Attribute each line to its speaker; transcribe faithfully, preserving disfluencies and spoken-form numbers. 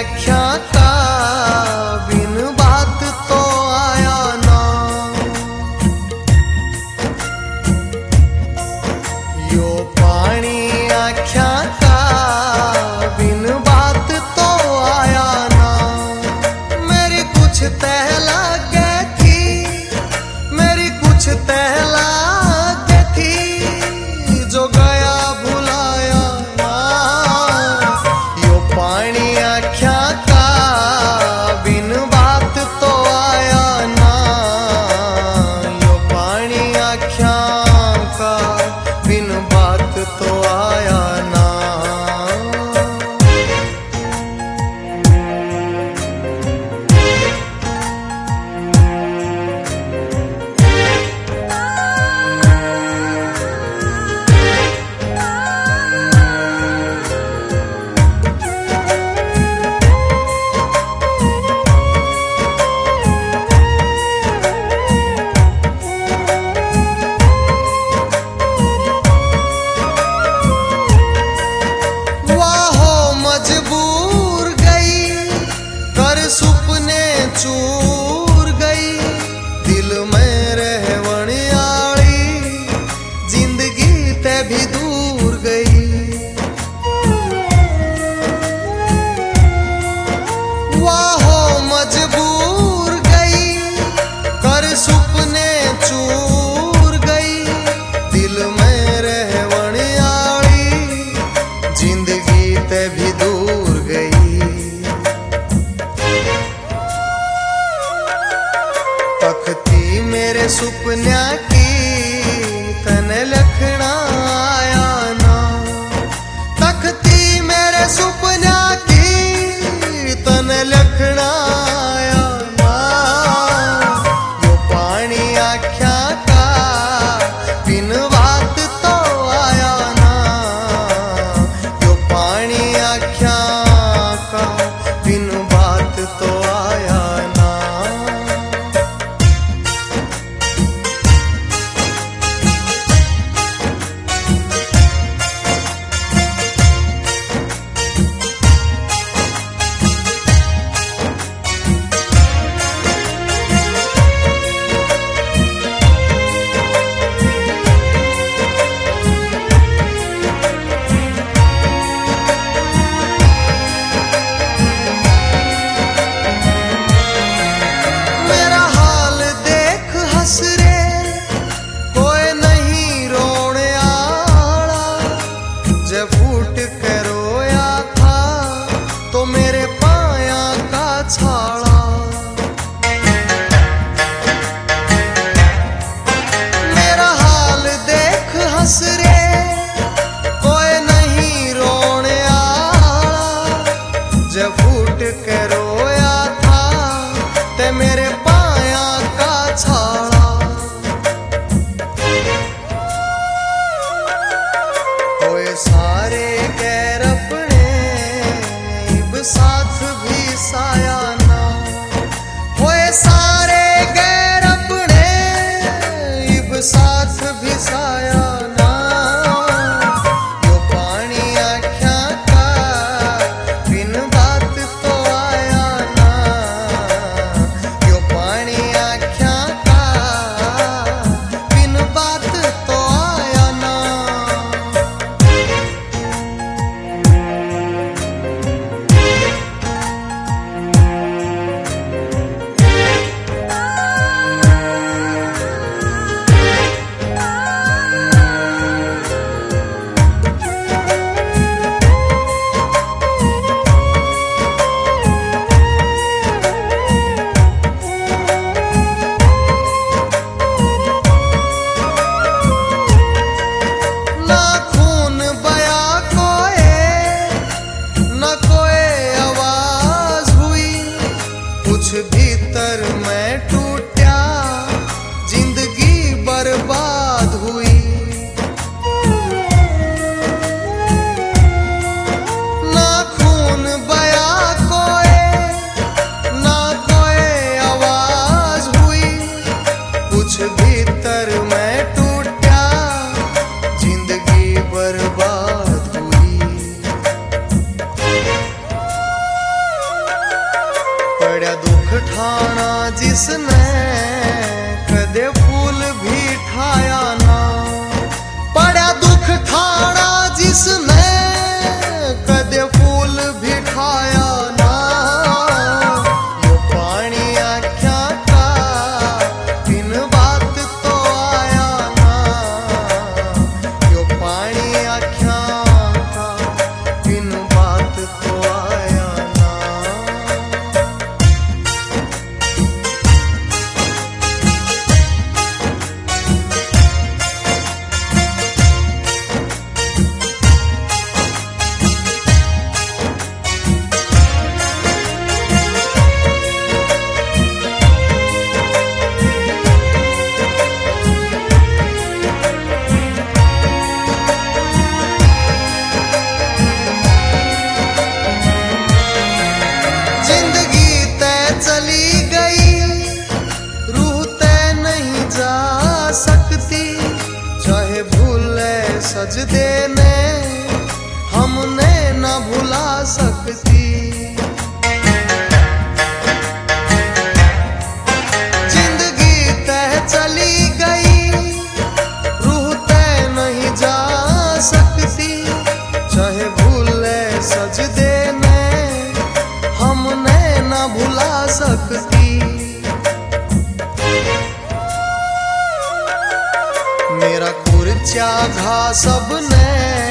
Speaker 1: आख्या का बिन बात तो आया ना। यो पानी आख्या का बिन बात तो आया ना। मेरी कुछ तहला के थी, मेरी कुछ तहला के थी, जो गया भुलाया ना। यो पानी आख्या का बिन बात तो आया ना। यो पानी आख्या का बिन बात तो आया ना। मजबूर गई कर सुपने चूर गई, दिल में रहवण आली जिंदगी ते भी दूर गई। वाहो मजबूर गई कर सुपने चूर गई, दिल में रहवण आली जिंदगी ते भी दूर गई। तकती मेरे सुपन्या की तन लखना आया ना। तकती मेरे सुपन्या की तन लखना आया ना। यो पानी आख्या का बिन बात तो आया ना। यो पानी आख्या का बिन बात तो आया ना। मेरा हाल देख हंस रे कोई नहीं रोने आला। जब फूट के रोया था तो मेरे पाया का छाड़ा। मेरा हाल देख हंस रे कोई नहीं रोने आला। जब फूट के रोया था ते मेरे पाया का छाड़ा। होए सारे गैर अपने इब साथ भी साया ना। होए सारे गैर अपने इब साथ भी साया ना। यो पानी आख्या का बिन बात जिसने कदे फूल भी ठाया ना, पड़ा दुख ठाड़ा जिसने कदे फूल भी ठाया ना। यो पानी आख्या का बिन बात तो आया ना, यो पानी आख्या का बिन बात तो आया ना। चाहे भूले सजदे ने हमने न भुला सकती। जिंदगी तय चली गई रूह तय नहीं जा सकती, चाहे भूले सजदे ने हमने न भुला सकती। मेरा कुर्चा घा सबने